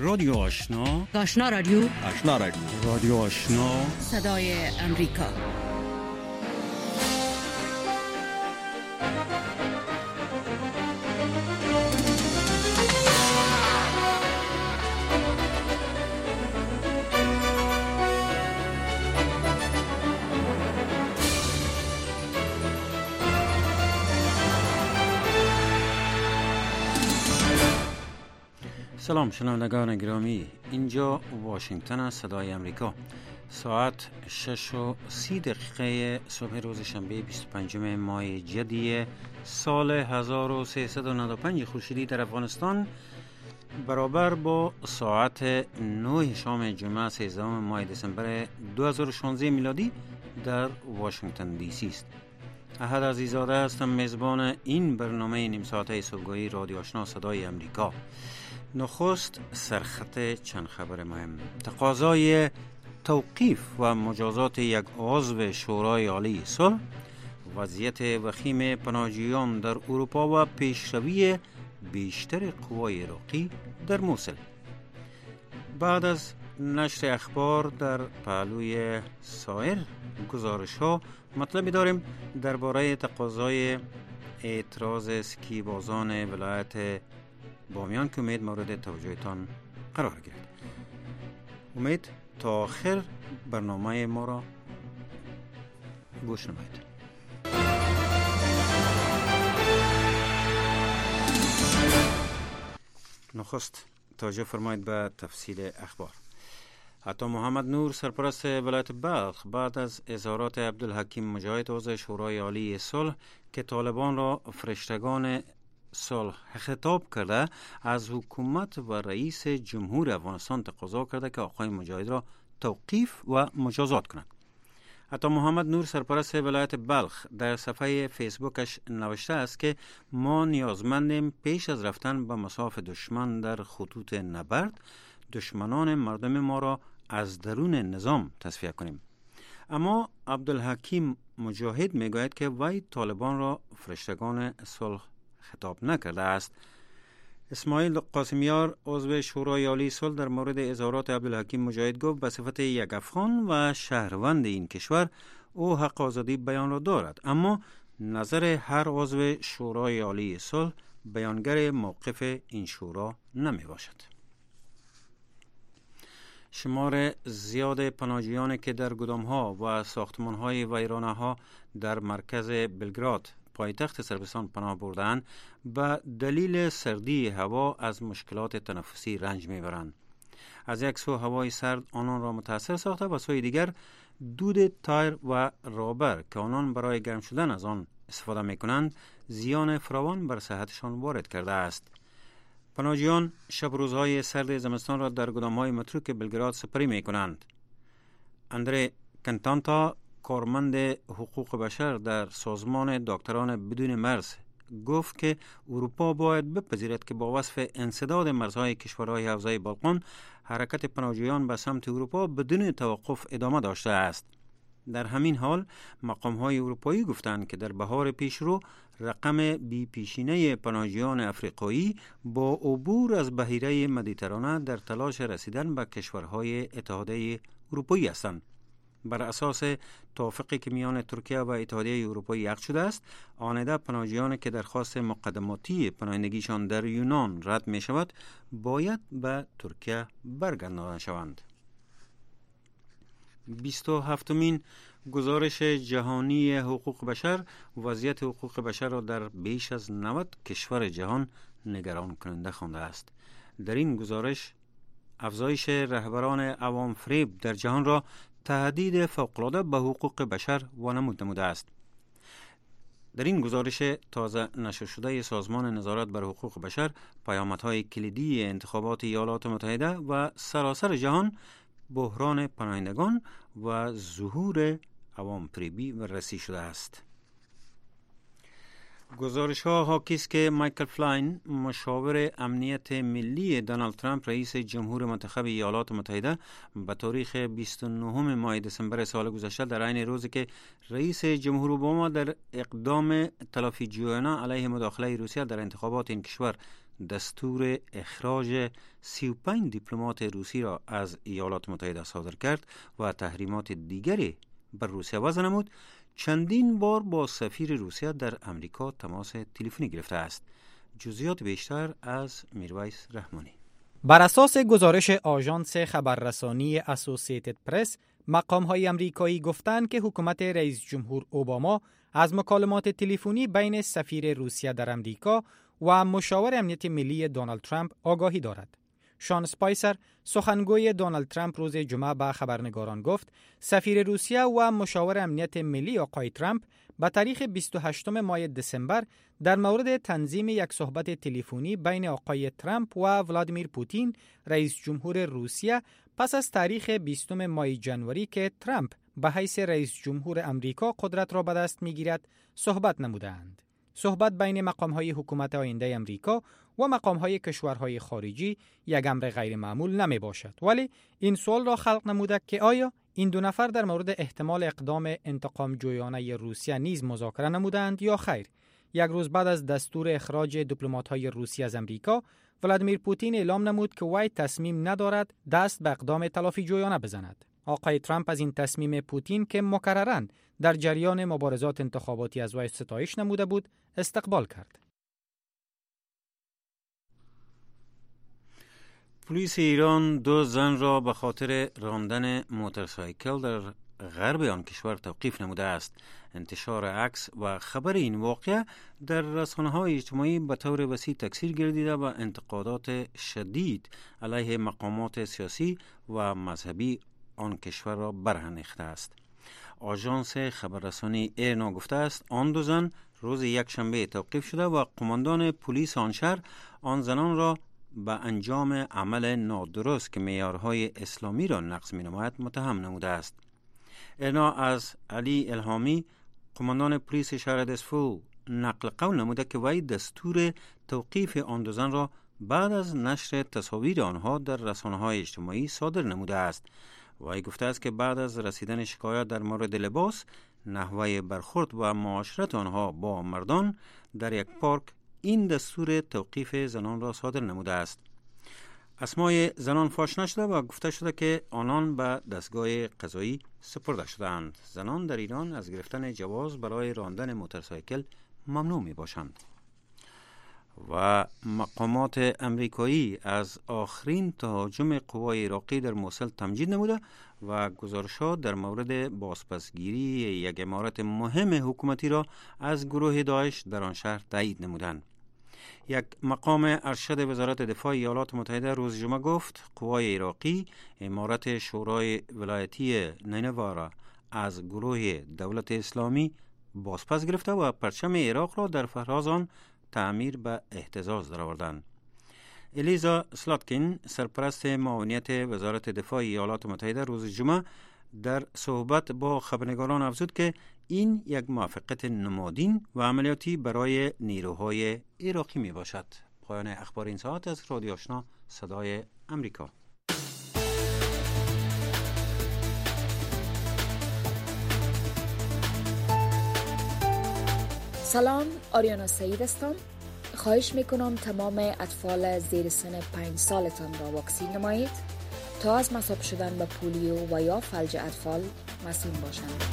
رادیو آشنا، آشنا رادیو، آشنا رادیو، رادیو آشنا، صدای امریکا. سلام شنوندگان گرامی، اینجا واشنگتن است، صدای امریکا. ساعت 6:30 صبح روز شنبه 25 ماه جدی سال 1395 خورشیدی در افغانستان، برابر با ساعت 9 شام جمعه 13 ماه دسامبر 2016 میلادی در واشنگتن دی سی است. احد عزیزاده هستم، میزبان این برنامه نیم ساعته صبحگاهی رادیو آشنا صدای امریکا. نخست سرخط چند خبر مهم: تقاضای توقیف و مجازات یک عضو شورای عالی صلح، وضعیت وخیم پناهجویان در اروپا و پیشروی بیشتر قوای عراقی در موصل. بعد از نشر اخبار در پهلوی سایر گزارش ها مطلبی داریم درباره تقاضای اعتراض سکی بازان ولایت بامیان که امید مورد توجهتان قرار گیرد. امید تا آخر برنامه ما را گوش نمایید. نخست توجه فرمایید به تفصیل اخبار. عطا محمد نور، سرپرست ولایت بلخ، بعد از اظهارات عبدالحکیم مجاهد عضو شورای عالی صلح که طالبان را فرشتگان صلح خطاب کرده، از حکومت و رئیس جمهور افغانستان تقاضا کرده که آقای مجاهد را توقیف و مجازات کنند. عطا محمد نور، سرپرست ولایت بلخ، در صفحه فیسبوکش نوشته است که ما نیازمندیم پیش از رفتن به مصاف دشمن در خطوط نبرد، دشمنان مردم ما را از درون نظام تصفیه کنیم. اما عبدالحکیم مجاهد میگوید که وی طالبان را فرشتگان صلح خطاب نکرده است. اسماعیل قاسمیار، عضو شورای عالی صلح، در مورد اظهارات عبدالحکیم مجاهد گفت به صفت یک افغان و شهروند این کشور او حق آزادی بیان را دارد، اما نظر هر عضو شورای عالی صلح بیانگر موقف این شورا نمی باشد. شمار زیاد پناهجویانی که در گدام‌ها و ساختمان‌های ویرانه‌ها در مرکز بلگراد، پایتخت صربستان، پناه بردند، به دلیل سردی هوا از مشکلات تنفسی رنج میبرند. از یک سو هوای سرد آنان را متاثر ساخته و سوی دیگر دود تایر و رابر که آنان برای گرم شدن از آن استفاده میکنند زیان فراوان بر صحتشان وارد کرده است. پناهجویان شب روزهای سرد زمستان را در گدام‌های متروک بلگراد سپری میکنند. اندره کنتانتا، کارمند حقوق بشر در سازمان دکتران بدون مرز، گفت که اروپا باید بپذیرد که با وصف انسداد مرزهای کشورهای حوزه بالقان، حرکت پناهجویان به سمت اروپا بدون توقف ادامه داشته است. در همین حال مقام‌های اروپایی گفتند که در بهار پیشرو رقم بی پیشینه پناهجویان افریقایی با عبور از بحیره مدیترانه در تلاش رسیدن به کشورهای اتحادیه اروپایی هستند. بر اساس توافقی که میان ترکیه و اتحادیه اروپایی عقد شده است، آنده پناهجویان که درخواست مقدماتی پناهندگیشان در یونان رد می شود باید به ترکیه برگردانده شوند. 27مین گزارش جهانی حقوق بشر وضعیت حقوق بشر را در بیش از 90 کشور جهان نگران کننده خوانده است. در این گزارش افزایش رهبران عوام فریب در جهان را تهدید فوق‌العاده به حقوق بشر وانمود نموده است. در این گزارش تازه نشر شده سازمان نظارت بر حقوق بشر، پیامدهای کلیدی انتخابات ایالات متحده و سراسر جهان، بحران پناهندگان و ظهور عوام فریبی بررسی شده است. گزارش ها حاکی است که مایکل فلاین، مشاور امنیت ملی دونالد ترامپ، رئیس جمهور منتخب ایالات متحده، به تاریخ 29 ماه دسامبر سال گذشته، در عین روزی که رئیس جمهور اوباما در اقدام تلافی جویانه علیه مداخله روسیه در انتخابات این کشور دستور اخراج 35 دیپلمات روسی را از ایالات متحده صادر کرد و تحریمات دیگری بر روسیه وضع نمود، چندین بار با سفیر روسیه در امریکا تماس تلفنی گرفته است. جزئیات بیشتر از میرویس رحمانی. بر اساس گزارش آژانس خبررسانی اسوسییتد پرس، مقام‌های آمریکایی گفتند که حکومت رئیس جمهور اوباما از مکالمات تلفنی بین سفیر روسیه در امریکا و مشاور امنیت ملی دونالد ترامپ آگاهی دارد. شان اسپایسر، سخنگوی دونالد ترامپ، روز جمعه به خبرنگاران گفت سفیر روسیه و مشاور امنیت ملی آقای ترامپ به تاریخ 28 ماه دسامبر در مورد تنظیم یک صحبت تلفنی بین آقای ترامپ و ولادیمیر پوتین رئیس جمهور روسیه پس از تاریخ 20 ماه ژانویه که ترامپ به حیث رئیس جمهور امریکا قدرت را به دست می‌گیرد صحبت نمودند. صحبت بین مقام‌های حکومت آینده امریکا و مقام‌های کشورهای خارجی یک امر غیر معمول نمی باشد، ولی این سوال را خلق نموده که آیا این دو نفر در مورد احتمال اقدام انتقام جویانه روسیه نیز مذاکره نمودند یا خیر. یک روز بعد از دستور اخراج دیپلمات‌های روسی از امریکا، ولادیمیر پوتین اعلام نمود که وی تصمیم ندارد دست به اقدام تلافی جویانه بزند. آقای ترامپ از این تصمیم پوتین که مکرراً در جریان مبارزات انتخاباتی از وی ستایش نموده بود، استقبال کرد. پلیس ایران 2 زن را به خاطر راندن موتورسایکل در غرب آن کشور توقیف نموده است. انتشار عکس و خبر این واقعه در رسانه‌های اجتماعی به طور وسیع تکثیر گردیده و انتقادات شدید علیه مقامات سیاسی و مذهبی آن کشور را برانگیخته است. آژانس خبررسانی ایرنا گفته است آن 2 زن روز یکشنبه توقیف شده و قماندان پلیس آن شهر آن زنان را به انجام عمل نادرست که معیارهای اسلامی را نقض می‌نماید متهم نموده است. ایرنا از علی الهامی، قماندان پلیس شهر دسفول، نقل قول نموده که وی دستور توقیف آن 2 زن را بعد از نشر تصاویر آنها در رسانه‌های اجتماعی صادر نموده است. وی گفته است که بعد از رسیدن شکایت در مورد لباس، نحوه برخورد و معاشرت آنها با مردان در یک پارک، این دستور توقیف زنان را صادر نموده است. اسمای زنان فاش نشده و گفته شده که آنان به دستگاه قضایی سپرده شدند. زنان در ایران از گرفتن جواز برای راندن موتورسایکل ممنوع می باشند. و مقامات امریکایی از آخرین تهاجم قوای عراقی در موصل تمجید نموده و گزارشات در مورد بازپسگیری یک عمارت مهم حکومتی را از گروه داعش در آن شهر تایید نمودند. یک مقام ارشد وزارت دفاع ایالات متحده روز جمعه گفت قوای عراقی عمارت شورای ولایتی نینوا را از گروه دولت اسلامی بازپس گرفته و پرچم عراق را در فراز آن تعمیر به اهتزاز درآوردند. الیزا سلاتکین، سرپرست معاونیت وزارت دفاع ایالات متحده روز جمعه در صحبت با خبرنگاران افزود که این یک موفقیت نمادین و عملیاتی برای نیروهای عراقی می باشد. پایان اخبار این ساعت از رادیو آشنا صدای امریکا. سلام، آریانا سعید هستم. خواهش میکنم تمام اطفال زیر سن 5 سالتان را واکسین نمایید تا از مصاب شدن به پولیو و یا فلج اطفال مسئول باشند.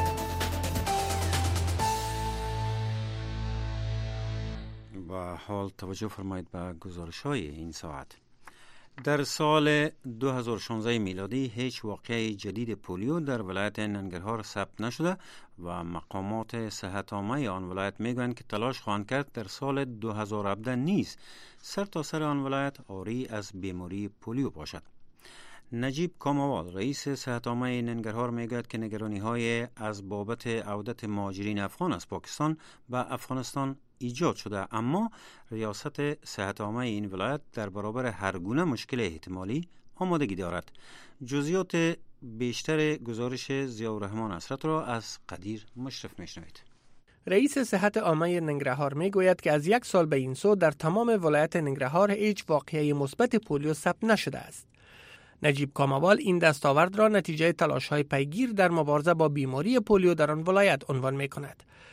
با حال توجه فرمایید به گزارش‌های این ساعت. در سال 2016 میلادی هیچ واقعه جدید پولیو در ولایت ننگرهار ثبت نشده و مقامات صحت عامه آن ولایت میگویند که تلاش خواهند کرد در سال 2017 نیز سرتاسر آن ولایت عاری از بیماری پولیو باشد. نجیب کاموال، رئیس صحت عامه ننگرهار، میگوید که نگرانی‌های از بابت عودت مهاجرین افغان از پاکستان به افغانستان ایجاد شده، اما ریاست صحت عامه این ولایت در برابر هر گونه مشکل احتمالی آمادگی دارد. جزئیات بیشتر گزارش ضیاءالرحمن اسرت را از قدیر مشرف میشنوید. رئیس صحت عامه ننگرهار میگوید که از 1 سال به این سو در تمام ولایت ننگرهار هیچ واقعه مثبت پولیو ثبت نشده است. نجیب کاموال این دستاورد را نتیجه تلاش‌های پیگیر در مبارزه با بیماری پولیو در آن ولایت عنوان می‌کند.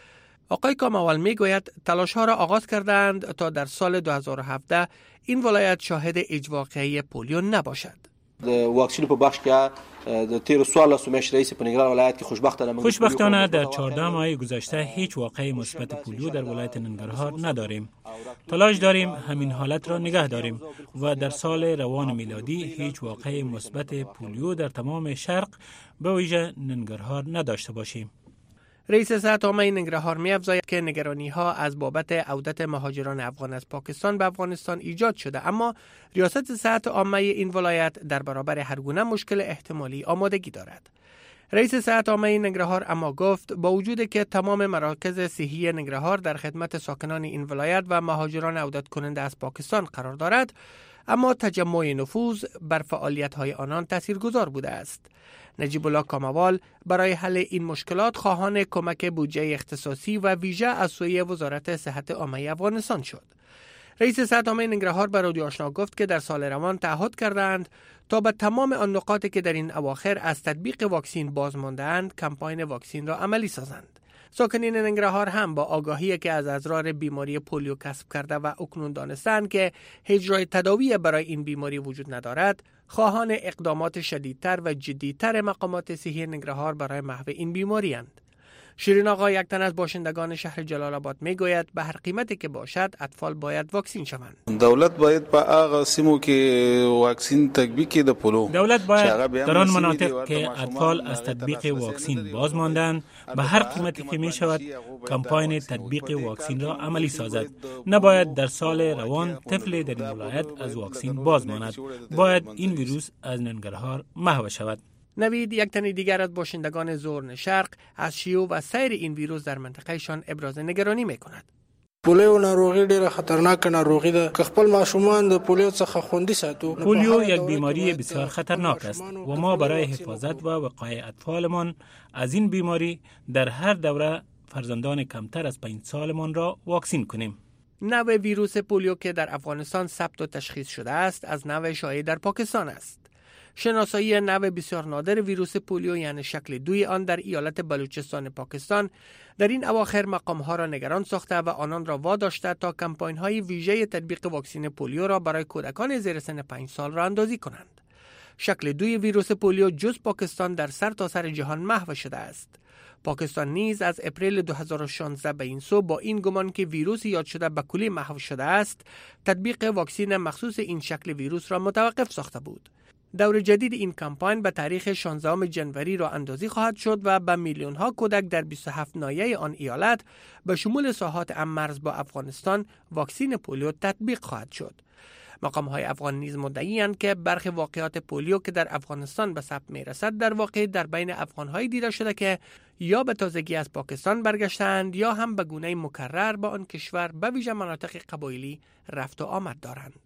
آقای کاموال میگوید تلاش‌ها را آغاز کردند تا در سال 2017 این ولایت شاهد اجواقعی پولیو نباشد. واکسین په بخش کې د تیر 14 میاشتې رئیس په ننګرهار ولایت کې خوشبختانه در 14 ماه گذشته هیچ واقعه مثبت پولیو در ولایت ننگرهار نداریم. تلاش داریم همین حالت را نگه داریم و در سال روان میلادی هیچ واقعه مثبت پولیو در تمام شرق به ویژه ننگرهار نداشته باشیم. رئیس صحت عامه ننگرهار می‌افزاید که نگرانی‌ها از بابت عودت مهاجران افغان از پاکستان به افغانستان ایجاد شده، اما ریاست صحت عامه این ولایت در برابر هر گونه مشکل احتمالی آمادگی دارد. رئیس صحت عامه ننگرهار اما گفت با وجود که تمام مراکز صحی ننگرهار در خدمت ساکنان این ولایت و مهاجران عودت کننده از پاکستان قرار دارد، اما تجمع نفوذ بر فعالیت‌های آنان تاثیرگذار بوده است. نجیب الله کاموال برای حل این مشکلات خواهان کمک بودجه اختصاصی و ویژه از سوی وزارت صحت عامه افغانستان شد. رئیس صحت عامه ننگرهار به رادیو آشنا گفت که در سال روان تعهد کردند تا به تمام آن نقاطی که در این اواخر از تطبیق واکسین باز مانده‌اند کمپاین واکسین را عملی سازند. ساکنین ننگرهار هم با آگاهی که از اضرار بیماری پولیو کسب کرده و اکنون دانستند که هیچ راه تداوی برای این بیماری وجود ندارد، خواهان اقدامات شدیدتر و جدیتر مقامات صحی ننگرهار برای محو این بیماری اند. شیرین آقا، یک تن از باشندگان شهر جلال آباد میگوید به هر قیمتی که باشد اطفال باید واکسین شوند. دولت باید با هغه سیمو کې واکسین تطبیق کړي د پولو. دولت باید در آن مناطق که اطفال از تطبیق واکسین باز ماندند به هر قیمتی که می شود کمپاین تطبیق واکسین را عملی سازد. نباید در سال روان طفل در این ولایت از واکسین باز ماند. باید این ویروس از ننگرهار محو شود. نوید، یک تن دیگر از باشندگان زورن شرق، از شیوع و سیر این ویروس در منطقهشان ابراز نگرانی میکند. پولیو ناروغی ډیره خطرناک ناروغی ده که خپل ماشومان د پولیو څخه خوندي ساتو. پولیو یک بیماری بسیار خطرناک است و ما برای حفاظت و وقایع اطفالمان از این بیماری در هر دوره فرزندان کمتر از 5 سالمان را واکسین کنیم. نوع ویروس پولیو که در افغانستان ثبت و تشخیص شده است از نوع شایع در پاکستان است. شناسایی نوع بسیار نادر ویروس پولیو یعنی شکل 2 آن در ایالت بلوچستان پاکستان در این اواخر مقام‌ها را نگران ساخته و آنان را واداشته تا کمپاین‌های ویژه تطبیق واکسن پولیو را برای کودکان زیر سن 5 سال راه اندازی کنند. شکل 2 ویروس پولیو جز پاکستان در سرتاسر جهان محو شده است. پاکستان نیز از اپریل 2016 به این سو با این گمان که ویروس یاد شده به کلی محو شده است، تطبیق واکسن مخصوص این شکل ویروس را متوقف ساخته بود. دور جدید این کمپاین به تاریخ 16 جنوری را اندازی خواهد شد و به میلیون‌ها کودک در 27 ناحیه آن ایالت به شمول ساحات مرز با افغانستان واکسن پولیو تطبیق خواهد شد. مقام‌های افغان نیز مدعی‌اند که برخی واقعات پولیو که در افغانستان به ثبت می‌رسد در واقع در بین افغان‌های دیده شده که یا به تازگی از پاکستان برگشتند یا هم به گونه مکرر با آن کشور به ویژه مناطق قبایلی رفت و آمد دارند.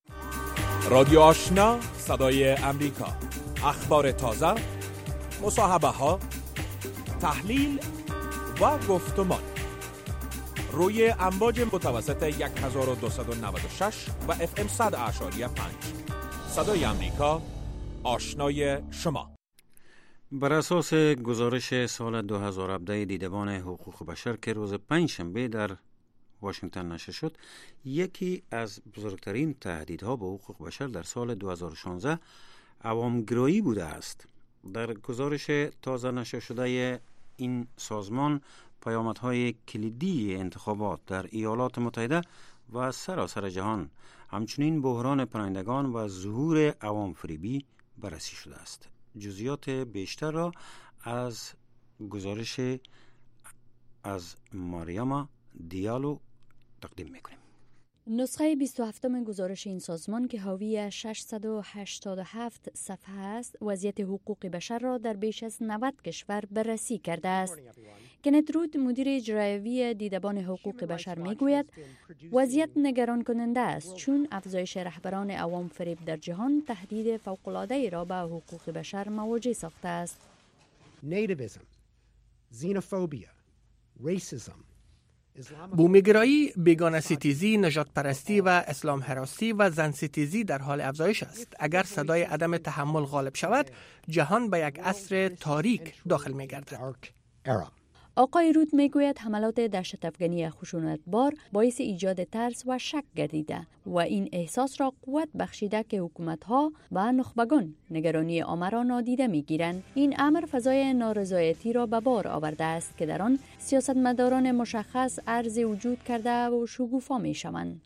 رادیو آشنا، صدای امریکا، اخبار تازه، مصاحبه ها، تحلیل و گفتمان روی امواج متوسط 1296 و FM 100.5 صدای امریکا، آشنای شما. بر اساس گزارش سال 2017 دیدبان حقوق بشر که روز 5 شنبه در واشنگتن نشر شد، یکی از بزرگترین تهدیدها به حقوق بشر در سال 2016 عوامگرایی بوده است. در گزارش تازه نشر شده این سازمان پیامدهای کلیدی انتخابات در ایالات متحده و سراسر جهان، همچنین بحران پناهندگان و ظهور عوام فریبی بررسی شده است. جزئیات بیشتر را از گزارش از ماریم دیالو تقدیم میکنیم. نسخه 27 گزارش این سازمان که حاوی 687 صفحه است، وضعیت حقوق بشر را در بیش از 90 کشور بررسی کرده است. کنت رود، مدیر اجرایی دیدبان حقوق بشر، میگوید وضعیت نگران کننده است چون افزایش رهبران عوام فریب در جهان تهدید فوق‌العاده را به حقوق بشر مواجه ساخته است. Nativism, xenophobia, racism, بومیگرایی، بیگانه ستیزی، نژاد پرستی و اسلام هراستی و زن ستیزی در حال افزایش است. اگر صدای عدم تحمل غالب شود، جهان به یک عصر تاریک داخل می گردد. آقای رود میگوید حملات دهشت افغانی خشونتبار باعث ایجاد ترس و شک گردیده و این احساس را قوت بخشیده که حکومت‌ها و نخبگان نگرانی عامه را نادیده می‌گیرند. این امر فضای نارضایتی را به بار آورده است که در آن سیاستمداران مشخص عرض وجود کرده و شگوفا می‌شوند.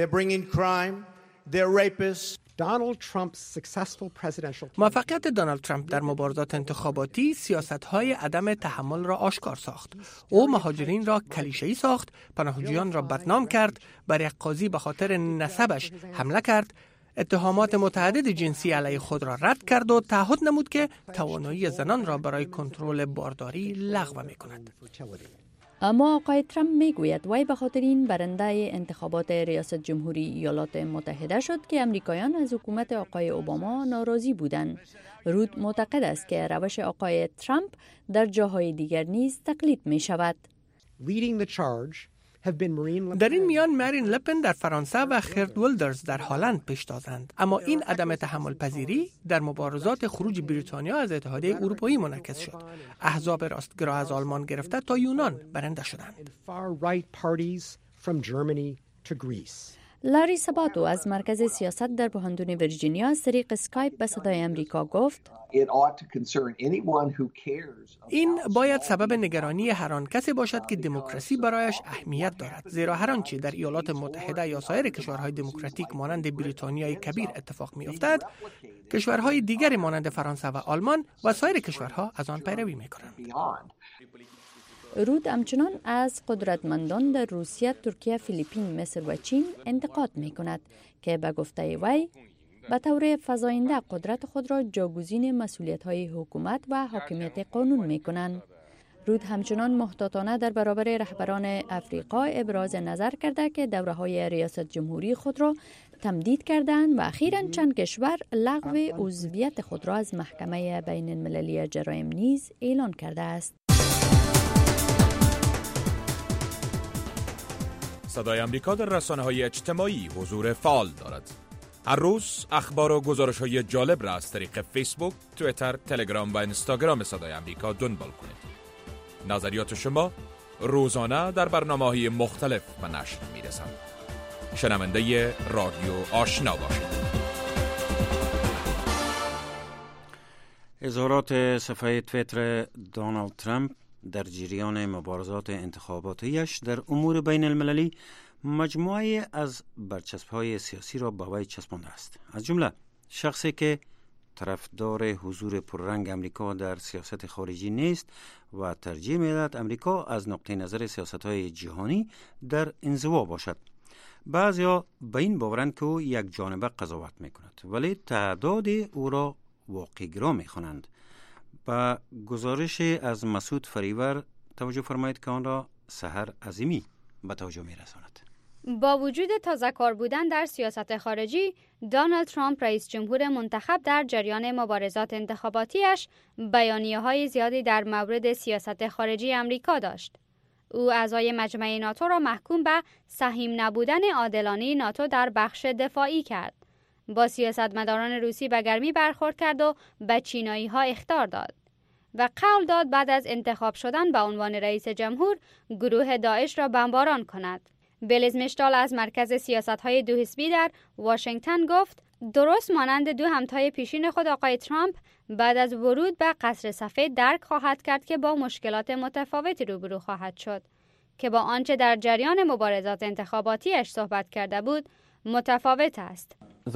موفقیت دونالد ترامپ در مبارزات انتخاباتی سیاست‌های عدم تحمل را آشکار ساخت. او مهاجرین را کلیشه‌ای ساخت، پناهجویان را بدنام کرد، بر یک قاضی به خاطر نسبش حمله کرد، اتهامات متعدد جنسی علیه خود را رد کرد و تعهد نمود که توانایی زنان را برای کنترل بارداری لغو می‌کند. اما آقای ترامپ میگوید وی به خاطر این برنده انتخابات ریاست جمهوری ایالات متحده شد که امریکایان از حکومت آقای اوباما ناراضی بودند. رود معتقد است که روش آقای ترامپ در جاهای دیگر نیز تقلید می شود. در این میان مارین لپن در فرانسه و خرت ولدرز در هلند پیش تازند، اما این عدم تحمل پذیری در مبارزات خروج بریتانیا از اتحادیه اروپایی منعکس شد. احزاب راستگرا از آلمان گرفته تا یونان برنده شدند. لاری ساباتو از مرکز سیاست در بحران‌دون ویرجینیا از طریق اسکایپ به صدای امریکا گفت: این باید سبب نگرانی هر آن کسی باشد که دموکراسی برایش اهمیت دارد، زیرا هر آنچه در ایالات متحده یا سایر کشورهای دموکراتیک مانند بریتانیای کبیر اتفاق می‌افتد، کشورهای دیگری مانند فرانسه و آلمان و سایر کشورها از آن پیروی می‌کنند. رود همچنان از قدرتمندان در روسیه، ترکیه، فیلیپین، مصر و چین انتقاد می‌کند که به گفته وی به طور فزاینده قدرت خود را جاگزین مسئولیت‌های حکومت و حاکمیت قانون می‌کنند. رود همچنان محتاطانه در برابر رهبران افریقا ابراز نظر کرده که دوره‌های ریاست جمهوری خود را تمدید کردند و اخیراً چند کشور لغو عضویت خود را از محکمه بین المللی جرایم نیز اعلان کرده است. صدای امریکا در رسانه‌های اجتماعی حضور فعال دارد. هر روز اخبار و گزارش‌های جالب را از طریق فیسبوک، توییتر، تلگرام و اینستاگرام صدای امریکا دنبال کنید. نظریات شما روزانه در برنامه‌های مختلف به نشر می‌رسند. شنونده رادیو آشنا باشید. اظهارات صفحه توییتر دونالد ترامپ در جریان مبارزات انتخاباتیش در امور بین المللی مجموعه از برچسب‌های سیاسی را به وی چسبانده است. از جمله شخصی که طرفدار حضور پررنگ امریکا در سیاست خارجی نیست و ترجیح می‌دهد امریکا از نقطه نظر سیاست‌های جهانی در انزوا باشد. بعضیا به این باورند که او یک جانبه قضاوت می‌کند، ولی تعداد او را واقع‌گرا می‌خوانند. با گزارش از مسعود فریور توجه فرمایید که آن را سحر عظیمی به توجه می‌رساند. با وجود تازه‌کار بودن در سیاست خارجی، دونالد ترامپ رئیس جمهور منتخب در جریان مبارزات انتخاباتیش بیانیه‌های زیادی در مورد سیاست خارجی امریکا داشت. او اعضای مجمع ناتو را محکوم به سهیم نبودن عادلانه ناتو در بخش دفاعی کرد. با سیاستمداران روسی به گرمی برخورد کرد و به چینایی‌ها اخطار داد و قول داد بعد از انتخاب شدن به عنوان رئیس جمهور گروه داعش را بمباران کند. بلیز مشتال از مرکز سیاست‌های دو حزبی در واشنگتن گفت درست مانند دو همتای پیشین خود آقای ترامپ بعد از ورود به قصر سفید درک خواهد کرد که با مشکلات متفاوتی روبرو خواهد شد که با آنچه در جریان مبارزات انتخاباتیش صحبت کرده بود متفاوت است.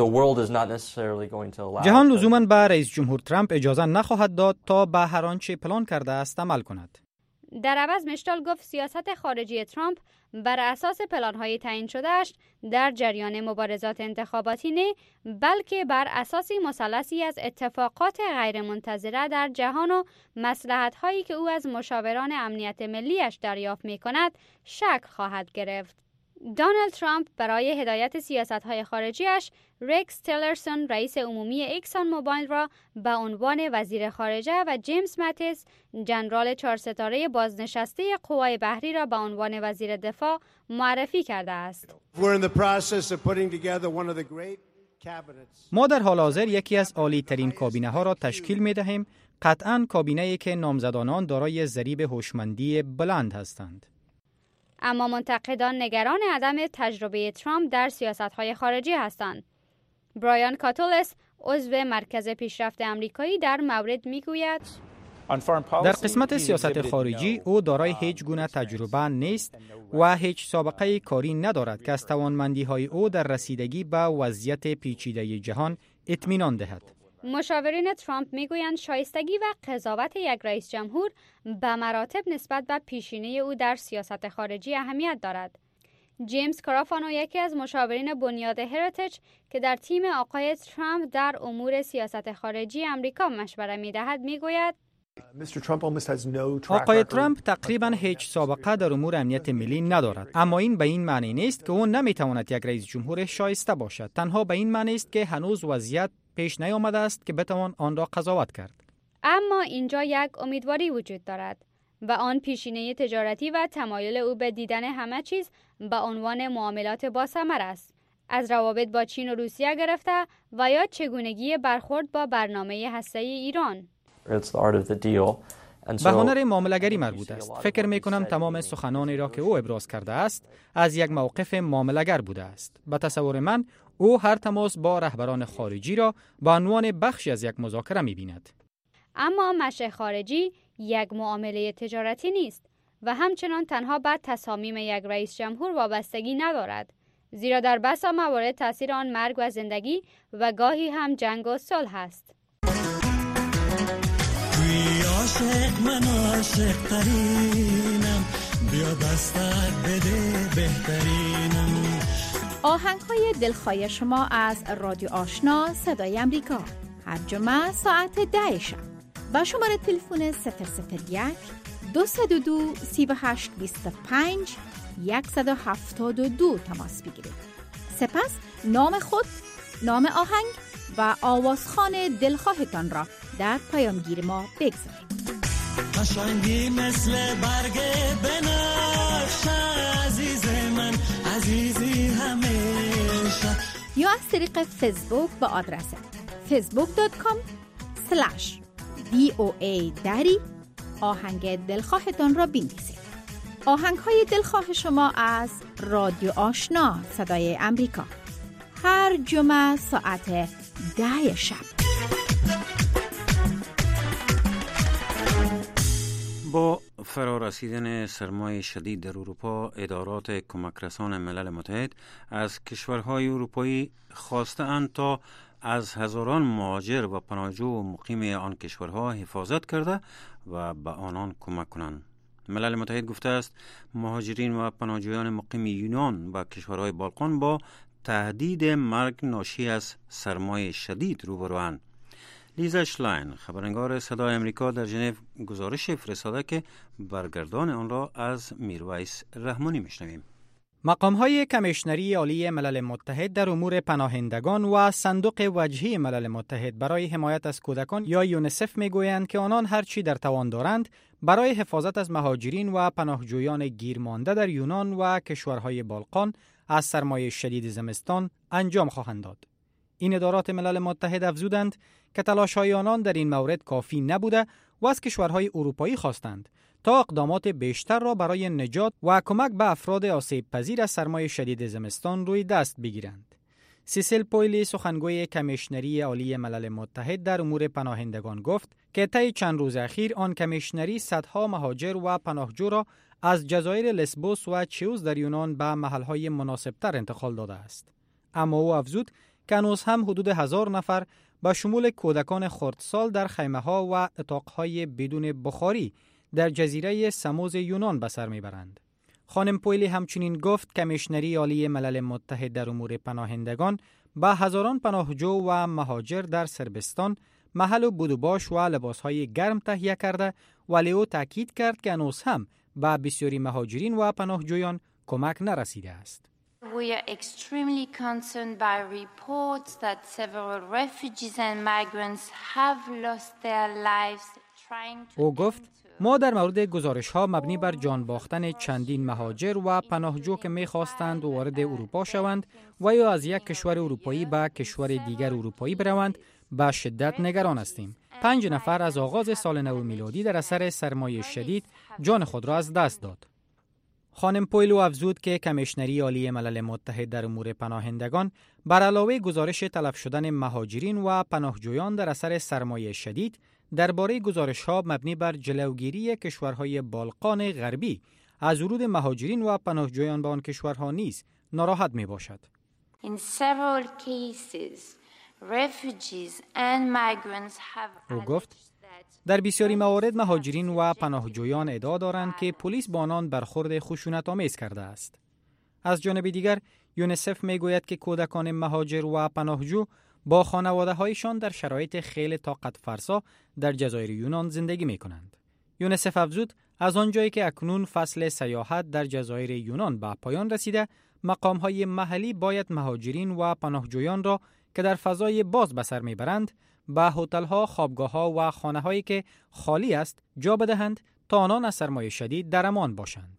جهان لزوماً به رئیس جمهور ترامپ اجازه نخواهد داد تا به هر آنچه پلان کرده است عمل کند. در عوض مشتال گفت سیاست خارجی ترامپ بر اساس پلان‌های تعیین شده‌اش در جریان مبارزات انتخاباتی نه، بلکه بر اساس مثلثی از اتفاقات غیرمنتظره در جهان و مصلحت‌هایی که او از مشاوران امنیت ملی‌اش دریافت می‌کند شکل خواهد گرفت. دونالد ترامپ برای هدایت سیاست‌های خارجیش ریکس تیلرسون رئیس عمومی اکسون موبایل را به عنوان وزیر خارجه و جیمز ماتیس ژنرال 4 ستاره بازنشسته قوای بحری را به عنوان وزیر دفاع معرفی کرده است. ما در حال حاضر یکی از عالی ترین کابینه ها را تشکیل می دهیم قطعاً کابینه‌ای که نامزدانان دارای ضریب هوشمندی بلند هستند. اما منتقدان نگران عدم تجربه ترامپ در سیاست‌های خارجی هستند. برایان کاتولس عضو مرکز پیشرفت آمریکایی در مورد میگوید در قسمت سیاست خارجی او دارای هیچ گونه تجربه نیست و هیچ سابقه کاری ندارد که از توانمندی‌های او در رسیدگی به وضعیت پیچیده جهان اطمینان دهد. مشاورین ترامپ میگویند شایستگی و قضاوت یک رئیس جمهور به مراتب نسبت به پیشینه او در سیاست خارجی اهمیت دارد. جیمز کارافانو، یکی از مشاورین بنیاد هریتیج که در تیم آقای ترامپ در امور سیاست خارجی آمریکا مشوره می‌دهد، میگوید آقای ترامپ تقریباً هیچ سابقه در امور امنیت ملی ندارد، اما این به این معنی نیست که او نمیتواند یک رئیس جمهور شایسته باشد. تنها به این معنی است که هنوز وضعیت پیش نیامده است که بتوان آن را قضاوت کرد. اما اینجا یک امیدواری وجود دارد و آن پیشینه تجارتی و تمایل او به دیدن همه چیز به عنوان معاملات باثمر است، از روابط با چین و روسیه گرفته و یا چگونگی برخورد با برنامه هسته‌ای ایران. به هنر معامله‌گری مربوط است. فکر می‌کنم تمام سخنانی را که او ابراز کرده است از یک موقف معامله‌گر بوده است. به تصور من او هر تماس با رهبران خارجی را به عنوان بخشی از یک مذاکره می‌بیند. اما مشی خارجی یک معامله تجارتی نیست و همچنان تنها به تصامیم یک رئیس جمهور وابستگی ندارد، زیرا در بسا موارد تاثیر آن مرگ و زندگی و گاهی هم جنگ و صلح است. عاشق من عاشق ترینم، بیا دستک بده بهترینم. آهنگ‌های دلخواه شما از رادیو آشنا صدای امریکا هر جمعه ساعت 10 شب با شماره تلفن 001 202 3825 172 تماس بگیرید. سپس نام خود، نام آهنگ و آوازخوان دلخواهتان را در پیامگیر ما بگذارید. قشنگی مثل برگ بنفشه، عزیز من عزیزی همیشه. یا از طریق فیسبوک با آدرس facebook.com/voa آهنگ دلخواهتان را بنویسید. آهنگ‌های دلخواه شما از رادیو آشنا صدای امریکا هر جمعه ساعت 10 شب. با فرارسیدن سرمای شدید در اروپا، ادارات کمک رسان ملل متحد از کشورهای اروپایی خواسته‌اند تا از هزاران مهاجر و پناهجو و مقیم آن کشورها حفاظت کرده و به آنان کمک کنند. ملل متحد گفته است مهاجرین و پناهجویان مقیم یونان و کشورهای بالکان با تهدید مرگ ناشی از سرمای شدید روبروند. لیزا شلاین، خبرنگار صدای امریکا در ژنو، گزارش فرستاده که برگردان آن را از میرویس رحمانی میشنویم. مقام‌های کمیشنری عالی ملل متحد در امور پناهندگان و صندوق وجهی ملل متحد برای حمایت از کودکان یا یونیسف میگویند که آنان هرچی در توان دارند برای حفاظت از مهاجرین و پناهجویان گیرمانده در یونان و کشورهای بالکان از سرمای شدید زمستان انجام خواهند داد. این ادارات ملل متحد افزودند که تلاش‌های آنان در این مورد کافی نبوده و از کشورهای اروپایی خواستند تا اقدامات بیشتر را برای نجات و کمک به افراد آسیب پذیر از سرمای شدید زمستان روی دست بگیرند. سیسیل پویلی، سخنگوی کمیشنری عالی ملل متحد در امور پناهندگان، گفت که طی چند روز اخیر آن کمیشنری صدها مهاجر و پناهجو را از جزایر لسبوس و چیوز در یونان به محل‌های مناسب‌تر انتقال داده است. اما او افزود که هنوز هم حدود 1000 نفر با شمول کودکان خردسال در خیمه‌ها و اتاق‌های بدون بخاری در جزیره سموز یونان به سر میبرند. خانم پویلی همچنین گفت کمیشنری عالی ملل متحد در امور پناهندگان با هزاران پناهجو و مهاجر در صربستان محل بودوباش و لباسهای گرم تهیه کرده، ولی او تاکید کرد که هنوز هم به بسیاری مهاجرین و پناهجویان کمک نرسیده است. We are extremely concerned by reports that several refugees and migrants have lost their lives trying to. او گفت ما در مورد گزارش‌ها مبنی بر جان باختن چندین مهاجر و پناهجو که می‌خواستند وارد اروپا شوند و یا از یک کشور اروپایی به کشور دیگر اروپایی بروند به شدت نگران هستیم. 5 نفر از آغاز سال نو میلادی در اثر سرمایه شدید جان خود را از دست داد. خانم پویلو افزود که کمیشنری عالی ملل متحد در امور پناهندگان بر علاوه گزارش تلف شدن مهاجرین و پناهجویان در اثر سرمایه شدید درباره گزارش‌ها مبنی بر جلوگیری کشورهای بالقان غربی از ورود مهاجرین و پناهجویان به آن کشورها نیز ناراحت میباشد. In several cases, refugees and migrants have او گفت در بسیاری موارد مهاجرین و پناهجویان ادعا دارند که پلیس با آنان برخورد خشونت‌آمیز کرده است. از جانب دیگر یونیسف میگوید که کودکان مهاجر و پناهجو با خانواده‌هایشان در شرایط خیلی طاقت فرسا در جزایر یونان زندگی می‌کنند. یونیسف افزود از آنجایی که اکنون فصل سیاحت در جزایر یونان به پایان رسیده، مقام‌های محلی باید مهاجرین و پناهجویان را که در فضای باز به سر میبرند به هتل‌ها، خوابگاه‌ها و خانه‌هایی که خالی است جا بدهند تا آنان از سرمایه شدید در امان باشند.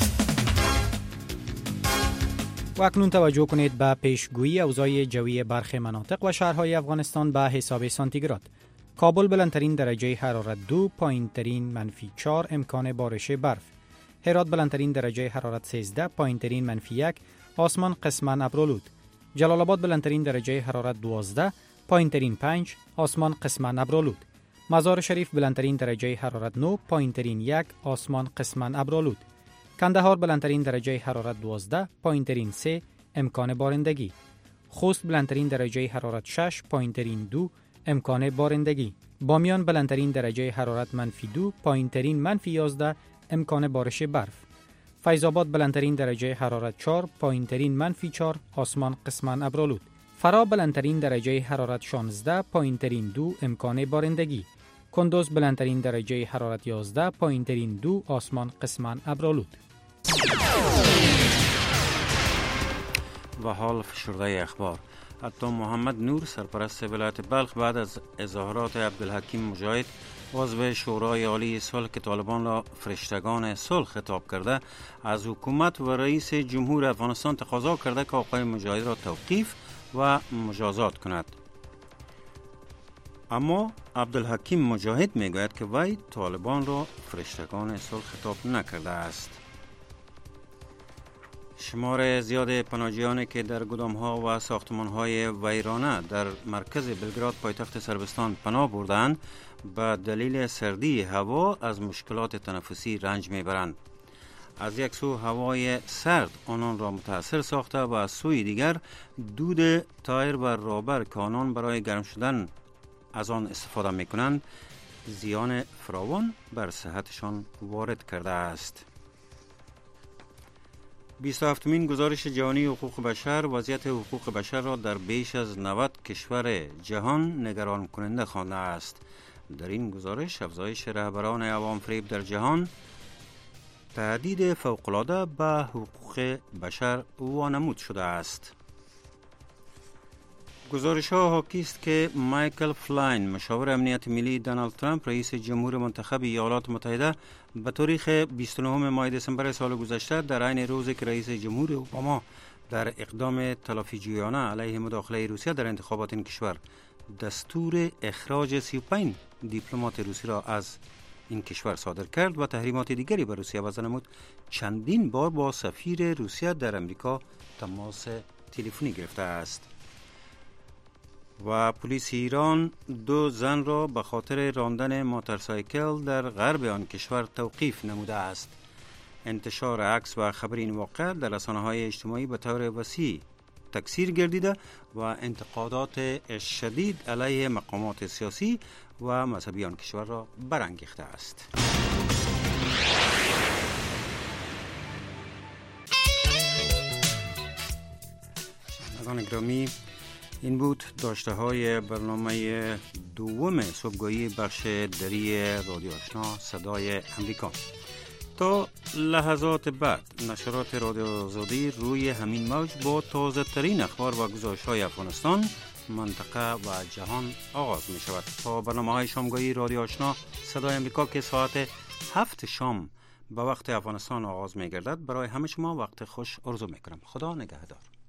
و اکنون توجه کنید به پیشگویی اوضاع جوی برخی مناطق و شهرهای افغانستان به حساب سانتیگراد. کابل بلندترین درجه حرارت 2، پایینترین -4 امکان بارش برف. هرات بلندترین درجه حرارت 13، پایینترین -1 آسمان قسماً ابرآلود. جلال آباد بلندترین درجه حرارت 12، پایینترین 5 آسمان قسماً ابرآلود. مزار شریف بلندترین درجه حرارت 9، پایینترین 1 آسمان قسماً ابرآلود. کندهار بلندترین درجه حرارت 12، پایینترین 3 امکان بارندگی. خوست بلندترین درجه حرارت 6، پایینترین 2 امکان بارندگی. بامیان بلندترین درجه حرارت -2، پایینترین -11 امکان بارش برف. فیض آباد بلندترین درجه حرارت 4، پایینترین -4 آسمان قسماً ابرآلود. فرا بلندترین درجه حرارت 16، پایینترین 2 امکان بارندگی. کندوز بلندترین درجه حرارت 11، پایینترین 2 آسمان قسماً ابرآلود. و حال فشرده اخبار. حتی محمد نور سرپرست ولایت بلخ بعد از اظهارات عبدالحکیم مجاهد عضو شورای عالی صلح که طالبان را فرشتگان صلح خطاب کرده، از حکومت و رئیس جمهور افغانستان تقاضا کرده که آقای مجاهد را توقیف و مجازات کند. اما عبدالحکیم مجاهد میگوید که وی طالبان را فرشتگان صلح خطاب نکرده است. شمار زیاد پناهجویانی که در گدام‌ها و ساختمان‌های ویرانه در مرکز بلگراد پایتخت صربستان پناه بردند به دلیل سردی هوا از مشکلات تنفسی رنج میبرند. از یک سو هوای سرد آنان را متاثر ساخته و از سوی دیگر دود تایر و رابر که آنان برای گرم شدن از آن استفاده میکنند زیان فراوان بر صحتشان وارد کرده است. 27مین گزارش جهانی حقوق بشر وضعیت حقوق بشر را در بیش از 90 کشور جهان نگران کننده خوانده است. در این گزارش افزایش رهبران عوام فریب در جهان، تهدید فوق‌العاده به حقوق بشر وانمود شده است. گزارش ها حاکی است که مایکل فلاین مشاور امنیت ملی دونالد ترامپ رئیس جمهور منتخب ایالات متحده به تاریخ 29 ماه دسامبر سال گذشته در عین روزی که رئیس جمهور اوباما در اقدام تلافی‌جویانه علیه مداخله روسیه در انتخابات این کشور دستور اخراج 35 دیپلمات روسی را از این کشور صادر کرد و تحریمات دیگری بر روسیه وضع نمود، چندین بار با سفیر روسیه در امریکا تماس تلفنی گرفته است. و پلیس ایران 2 زن را به خاطر راندن موتورسایکل در غرب آن کشور توقیف نموده است. انتشار عکس و خبر این واقعه در رسانه‌های اجتماعی به طور وسیع تکثیر گردیده و انتقادات شدید علیه مقامات سیاسی و مذهبی آن کشور را برانگیخته است. شنوندگان گرامی، این بود داشته های برنامه دوم صبحگاهی بخش دری رادیو آشنا صدای امریکا. تا لحظات بعد نشرات رادیو آزادی روی همین موج با تازه ترین اخبار و گزارش های افغانستان، منطقه و جهان آغاز می شود. تا برنامه های شامگاهی رادیو آشنا صدای امریکا که ساعت 7 شام به وقت افغانستان آغاز می گردد، برای همه شما وقت خوش آرزو می کنم. خدا نگهدار.